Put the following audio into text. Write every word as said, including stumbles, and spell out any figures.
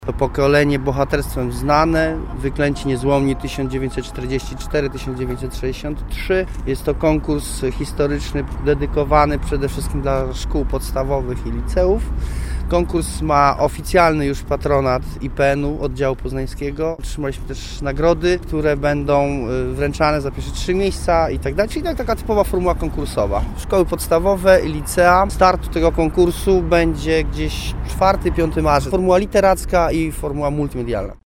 To pokolenie bohaterstwem znane, Wyklęci Niezłomni tysiąc dziewięćset czterdziesty czwarty do tysiąc dziewięćset sześćdziesiątego trzeciego. Jest to konkurs historyczny dedykowany przede wszystkim dla szkół podstawowych i liceów. Konkurs ma oficjalny już patronat I P N u, oddziału poznańskiego. Otrzymaliśmy też nagrody, które będą wręczane za pierwsze trzy miejsca i tak dalej. Czyli tak, taka typowa formuła konkursowa. Szkoły podstawowe i licea. Start tego konkursu będzie gdzieś czwarty piąty marzec. Formuła literacka i formuła multimedialna.